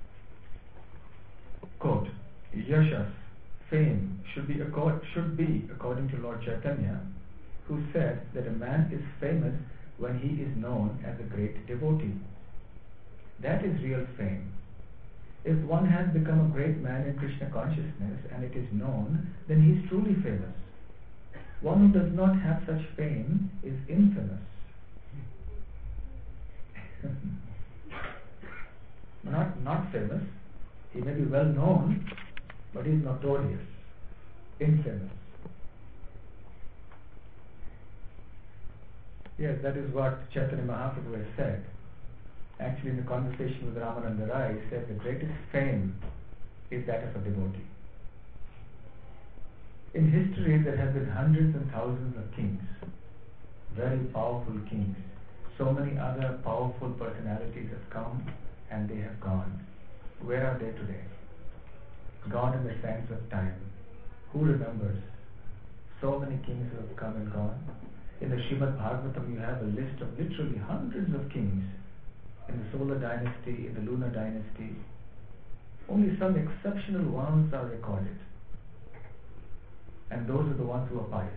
Quote, yashas, fame, should be according to Lord Chaitanya, who said that a man is famous when he is known as a great devotee. That is real fame. If one has become a great man in Krishna consciousness and it is known, then he is truly famous. One who does not have such fame is infamous. Not famous. He may be well known, but he is notorious, infamous. Yes, that is what Chaitanya Mahaprabhu has said. Actually, in the conversation with Ramananda Rai, he said the greatest fame is that of a devotee. In history, there have been hundreds and thousands of kings, very powerful kings. So many other powerful personalities have come and they have gone. Where are they today? Gone in the sands of time. Who remembers? So many kings who have come and gone. In the Srimad Bhagavatam, you have a list of literally hundreds of kings in the solar dynasty, in the lunar dynasty. Only some exceptional ones are recorded. And those are the ones who are pious.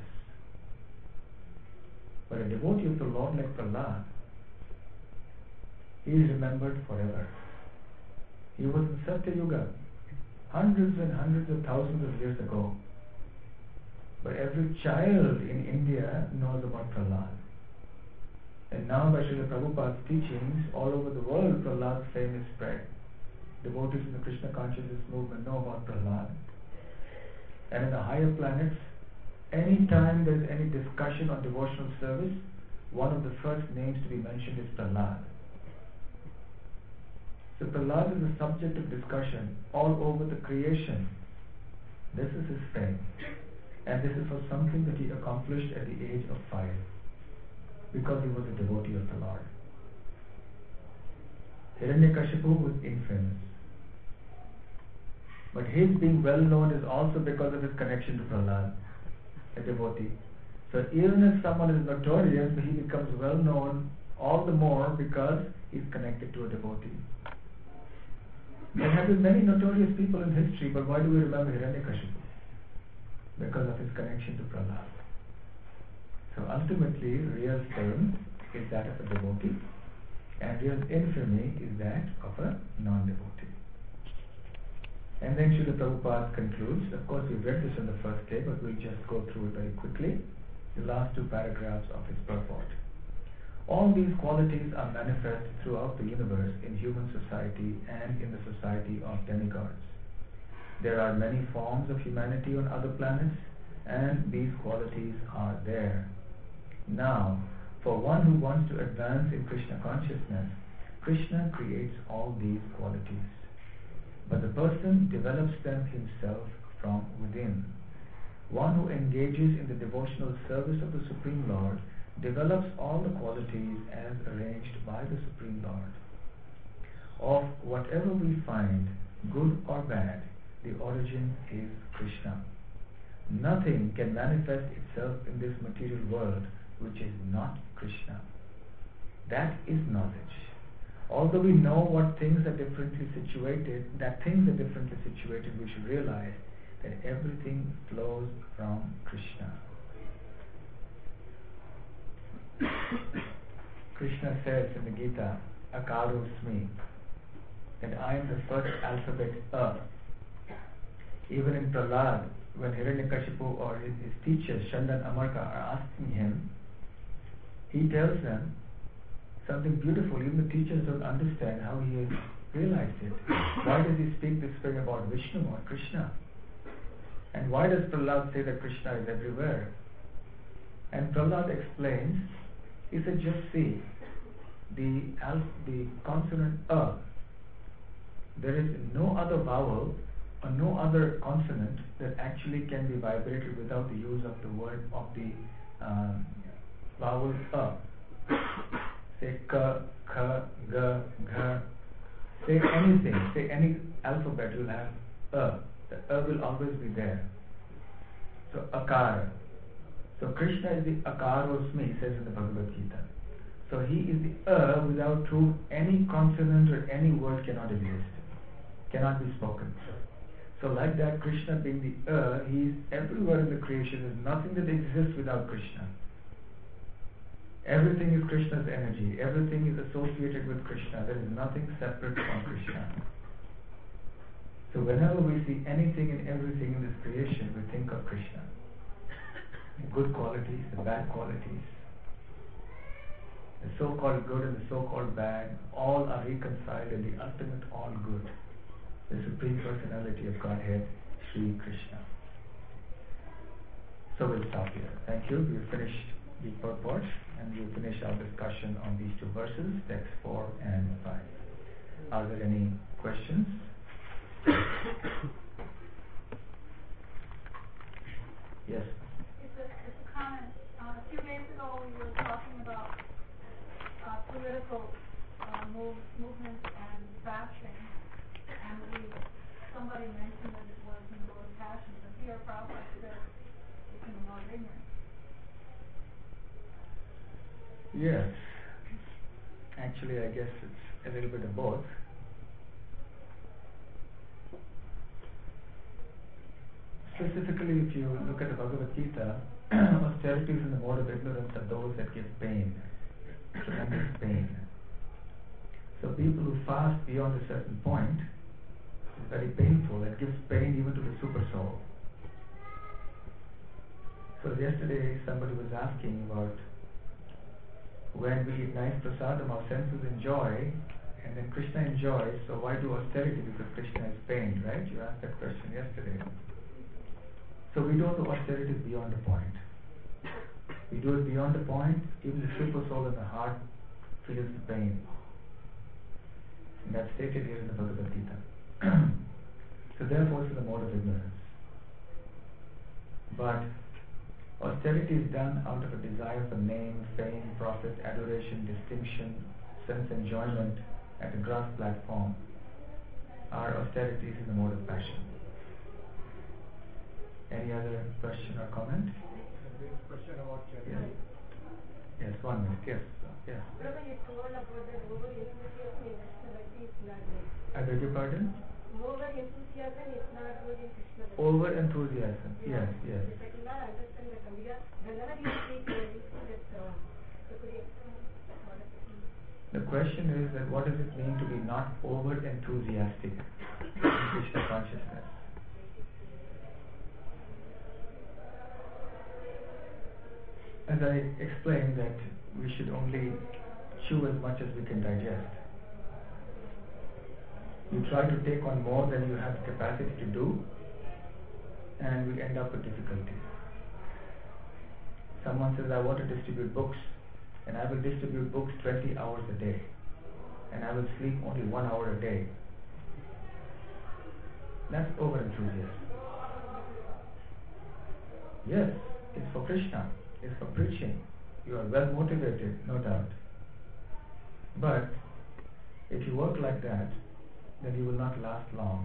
But a devotee of the Lord like Prahlad, he is remembered forever. He was in Satya Yuga, hundreds and hundreds of thousands of years ago. But every child in India knows about Prahlad. And now by Srila Prabhupada's teachings, all over the world, Prahlad's fame is spread. Devotees in the Krishna consciousness movement know about Prahlad. And in the higher planets, any time there is any discussion on devotional service, one of the first names to be mentioned is Prahlad. So Prahlad is the subject of discussion all over the creation. This is his fame. And this is for something that he accomplished at the age of 5, because he was a devotee of the Lord. Hiranyakashipu was infamous. But his being well known is also because of his connection to Prahlad, a devotee. So even if someone is notorious, he becomes well known all the more because he is connected to a devotee. There have been many notorious people in history, but why do we remember Hiranyakashipu? Because of his connection to Prahlad. So ultimately, real fame is that of a devotee, and real infamy is that of a non-devotee. And then Srila Prabhupada concludes. Of course, we've read this on the first day, but we'll just go through it very quickly. The last two paragraphs of his purport. All these qualities are manifest throughout the universe in human society and in the society of demigods. There are many forms of humanity on other planets, and these qualities are there. Now, for one who wants to advance in Krishna consciousness, Krishna creates all these qualities. But the person develops them himself from within. One who engages in the devotional service of the Supreme Lord develops all the qualities as arranged by the Supreme Lord. Of whatever we find, good or bad, the origin is Krishna. Nothing can manifest itself in this material world which is not Krishna. That is knowledge. Although we know what things are differently situated, we should realize that everything flows from Krishna. Krishna says in the Gita, Akarosmi, that I am the first alphabet A. Even in Prahlad, when Hiranyakashipu or his teachers, Shanda and Amarka, are asking him, he tells them something beautiful. Even the teachers don't understand how he has realized it. Why does he speak this way about Vishnu or Krishna? And why does Prahlad say that Krishna is everywhere? And Prahlad explains, he said, just see, the consonant A, there is no other vowel or no other consonant that actually can be vibrated without the use of the word of the vowel A. Say K, K, G, G. Say anything, say any alphabet, you'll have A. The A will always be there. So Akara. So Krishna is the Akarosmi, says in the Bhagavad Gita. So he is the A without whom any consonant or any word cannot exist, cannot be spoken. So like that, Krishna being the A, he is everywhere in the creation. There is nothing that exists without Krishna. Everything is Krishna's energy. Everything is associated with Krishna. There is nothing separate from Krishna. So whenever we see anything and everything in this creation, we think of Krishna. The good qualities, the bad qualities, the so-called good and the so-called bad, all are reconciled in the ultimate all good, the Supreme Personality of Godhead, Sri Krishna. So we'll stop here. Thank you. We've finished the purport and we'll finish our discussion on these two verses, text 4 and 5. Are there any questions? Yes. It's a comment. A few days ago we were talking about political movements and fasting, and somebody mentioned that it was in the Lord's passion, but here Prabhupada said it's in the Lord's ignorance. Yes. Actually, I guess it's a little bit of both. Specifically, if you look at the Bhagavad Gita, austerities in the mode of ignorance are those that give pain, tremendous pain. So people who fast beyond a certain point is very painful. It gives pain even to the super soul. So yesterday somebody was asking about when we eat nice prasadam, our senses enjoy, and then Krishna enjoys, so why do austerity? Because Krishna is pained, right? You asked that question yesterday. So we don't do austerities beyond the point. We do it beyond the point, even the super soul in the heart feels the pain. And that's stated here in the Bhagavad Gita. So therefore it's the mode of ignorance. But austerity is done out of a desire for name, fame, profit, adoration, distinction, sense enjoyment at a gross platform. Our austerities in the mode of passion. Any other question or comment? There is a question about charity. Yes, 1 minute. Yes. Yes. Brother, you told about that over-enthusiasm in Krishna Bhakti is not good. I beg your pardon? Over-enthusiasm is not good in Krishna Bhakti. Over-enthusiasm. Yes, yes. I do not understand the Kavira. Whenever you speak, you understand that's wrong. So could you explain what does it mean? The question is that what does it mean to be not over-enthusiastic in Krishna consciousness? As I explained that we should only chew as much as we can digest. You try to take on more than you have the capacity to do, and we end up with difficulties. Someone says, I want to distribute books, and I will distribute books 20 hours a day, and I will sleep only 1 hour a day. That's over-enthusiasm. Yes, it's for Krishna. Is for preaching. You are well motivated, no doubt. But if you work like that, then you will not last long.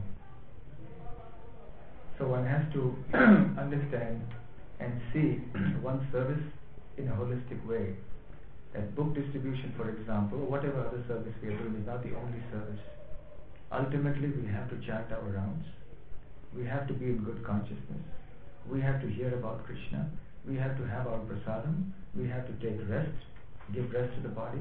So one has to understand and see one's service in a holistic way. That book distribution, for example, or whatever other service we are doing is not the only service. Ultimately, we have to chant our rounds. We have to be in good consciousness. We have to hear about Krishna. We have to have our prasadam, we have to take rest, give rest to the body.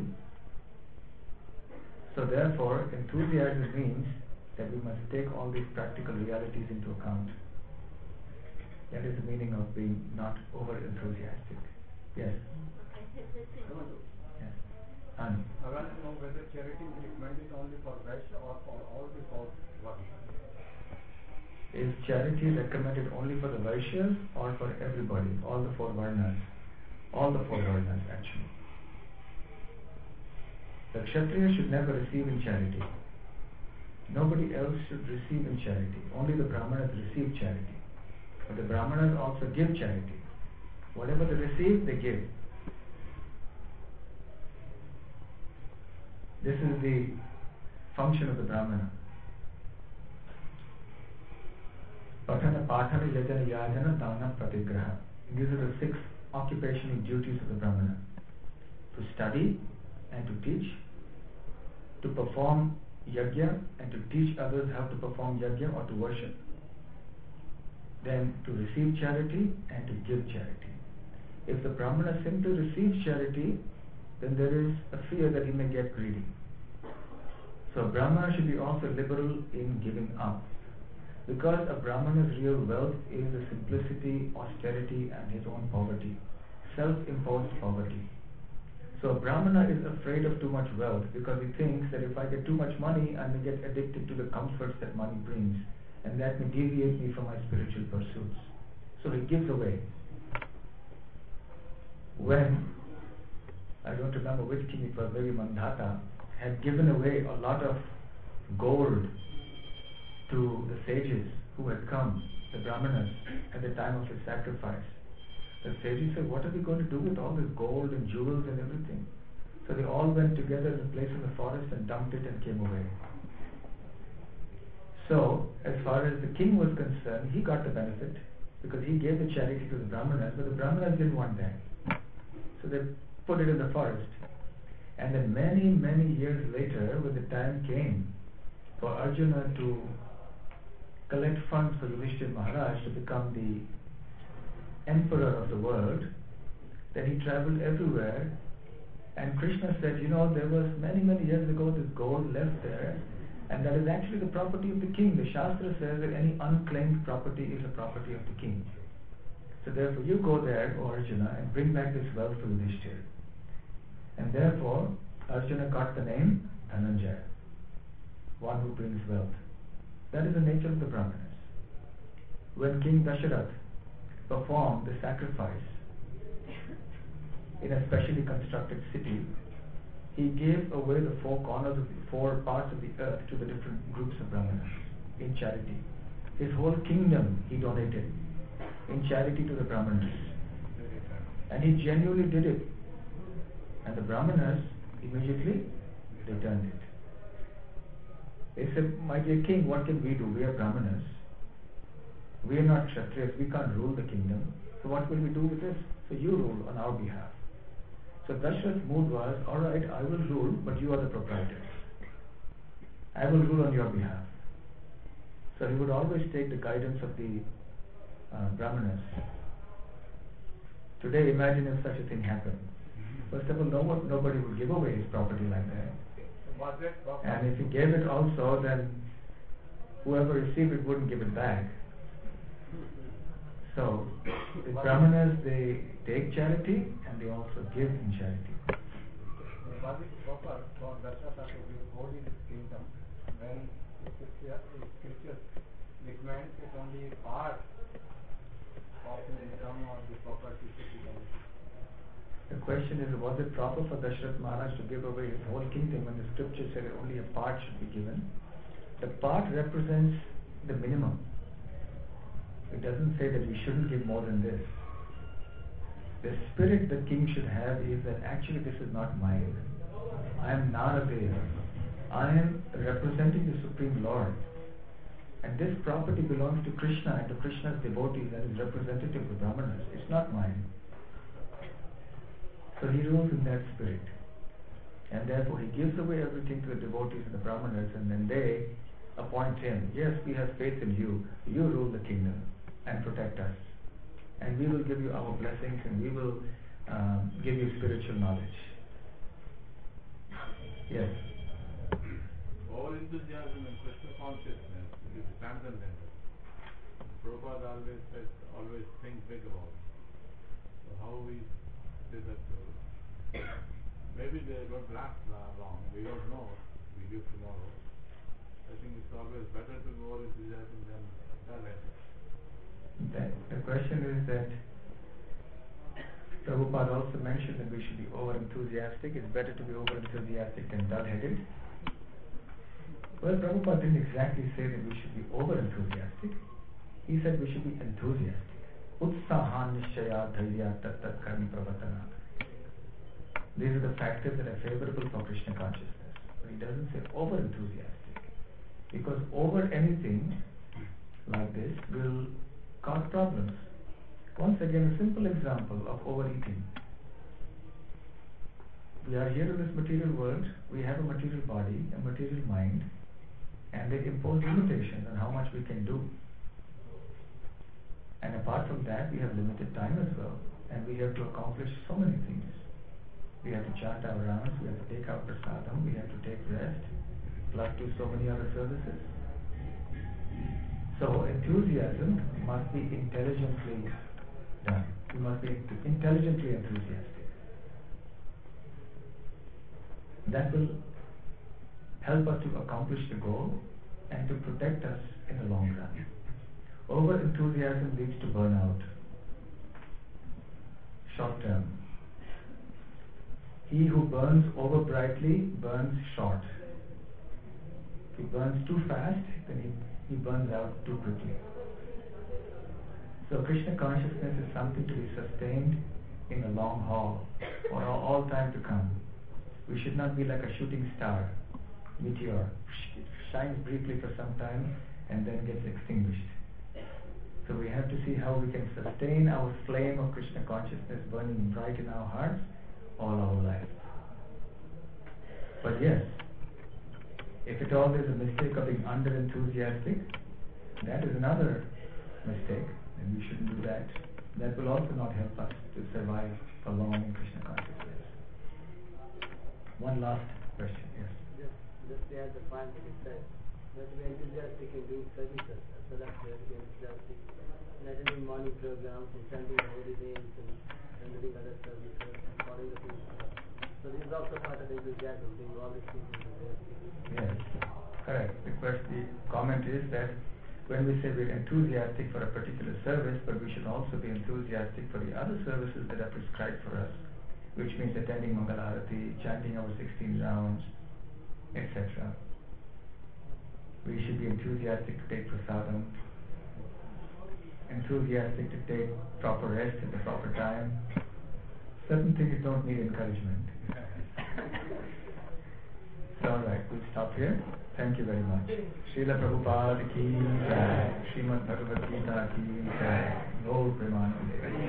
So therefore, enthusiasm means that we must take all these practical realities into account. That is the meaning of being not over-enthusiastic. Yes? Yes. And I want to know whether charity is recommended only for Vaishya or for all the four Varnas. is charity recommended only for the Vaishyas or for everybody, all the four Varnas? All the four Varnas actually. The Kshatriya should never receive in charity. Nobody else should receive in charity. Only the Brahmanas receive charity. But the Brahmanas also give charity. Whatever they receive, they give. This is the function of the Brahmana. Patana, Pathana, Yajana, Yajana, Dana, Pratigraha. These are the 6 occupational duties of the Brahmana. To study and to teach, to perform yajna and to teach others how to perform yajna or to worship, then to receive charity and to give charity. If the Brahmana simply receives charity, then there is a fear that he may get greedy. So a Brahmana should be also liberal in giving up. Because a Brahmana's real wealth is the simplicity, austerity and his own poverty, self-imposed poverty. So a Brahmana is afraid of too much wealth because he thinks that if I get too much money, I may get addicted to the comforts that money brings, and that may deviate me from my spiritual pursuits. So he gives away. When, I don't remember which king it was, maybe Mandhata, had given away a lot of gold to the sages who had come, the Brahmanas, at the time of his sacrifice. The sages said, what are we going to do with all this gold and jewels and everything? So they all went together in a place in the forest and dumped it and came away. So, as far as the king was concerned, he got the benefit because he gave the charity to the Brahmanas, but the Brahmanas didn't want that. So they put it in the forest. And then many, many years later, when the time came for Arjuna to collect funds for Yudhishthira Maharaj to become the emperor of the world, then he traveled everywhere, and Krishna said, there was many, many years ago this gold left there, and that is actually the property of the king. The Shastra says that any unclaimed property is a property of the king. So therefore you go there, O Arjuna, and bring back this wealth to Yudhishthira. And therefore Arjuna got the name Dhananjaya, one who brings wealth. That is the nature of the Brahmanas. When King Dasharath performed the sacrifice in a specially constructed city, he gave away the 4 corners of the 4 parts of the earth to the different groups of Brahmanas in charity. His whole kingdom he donated in charity to the Brahmanas. And he genuinely did it. And the Brahmanas immediately returned it. They said, my dear king, what can we do? We are Brahmanas. We are not Kshatriyas. We can't rule the kingdom. So what will we do with this? So you rule on our behalf. So Dasharath's mood was, alright, I will rule, but you are the proprietor. I will rule on your behalf. So he would always take the guidance of the Brahmanas. Today, imagine if such a thing happened. First of all, nobody would give away his property like that. And if he gave it also, then whoever received it wouldn't give it back. So, the Brahmanas, they take charity and they also give in charity. Was it proper for Dasharatha to give gold in his kingdom when scriptures recommend that only part of the income or the property should be donated? The question is, was it proper for Dasharath Maharaj to give away his whole kingdom when the scripture said that only a part should be given? The part represents the minimum. It doesn't say that we shouldn't give more than this. The spirit the king should have is that actually this is not mine. I am Naradev. I am representing the Supreme Lord. And this property belongs to Krishna and to Krishna's devotees and is representative of the Brahmanas. It's not mine. So he rules in that spirit. And therefore he gives away everything to the devotees and the Brahmanas, and then they appoint him. Yes, we have faith in you. You rule the kingdom and protect us. And we will give you our blessings and we will give you spiritual knowledge. Yes. All enthusiasm and Krishna consciousness is transcendental. Prabhupada always think big about it. So how we say that to maybe they don't last long. We don't know. We live tomorrow. I think it's always better to go enthusiasm than dull headed. The question is that Prabhupada also mentioned that we should be over-enthusiastic. It's better to be over-enthusiastic than dull-headed. Well, Prabhupada didn't exactly say that we should be over-enthusiastic. He said we should be enthusiastic. Utsahan nishchaya dhairya tat tat karmi pravatana. These are the factors that are favorable for Krishna consciousness. But he doesn't say over-enthusiastic. Because over anything like this will cause problems. Once again, a simple example of overeating. We are here in this material world, we have a material body, a material mind, and they impose limitations on how much we can do. And apart from that, we have limited time as well, and we have to accomplish so many things. We have to chant our rounds, we have to take our prasadam, we have to take rest, plus do so many other services. So enthusiasm must be intelligently done. We must be intelligently enthusiastic. That will help us to accomplish the goal and to protect us in the long run. Over-enthusiasm leads to burnout. Short term. He who burns over brightly burns short. If he burns too fast, then he burns out too quickly. So Krishna consciousness is something to be sustained in the long haul, for all time to come. We should not be like a shooting star, meteor. It shines briefly for some time and then gets extinguished. So we have to see how we can sustain our flame of Krishna consciousness burning bright in our hearts all our life. But yes, if at all there's a mistake of being under-enthusiastic, that is another mistake, and we shouldn't do that. That will also not help us to survive for long in Krishna consciousness. One last question, yes. Just to add the point that it said, we have to be enthusiastic in doing services, as well as we have to be enthusiastic in attending morning programs, in chanting the holy names, and doing other services, and following the things. So this is also part of enthusiasm, doing all these things enthusiastic. Yes, correct. The comment is that when we say we're enthusiastic for a particular service, but we should also be enthusiastic for the other services that are prescribed for us, which means attending Mangalarati, chanting our 16 rounds, etc. We should be enthusiastic to take prasadam, enthusiastic to take proper rest at the proper time. Certain things don't need encouragement. So alright, we'll stop here. Thank you very much. Srila Prabhupada ki jai, Srimad Bhagavad Gita ki jai, Lord Premanande.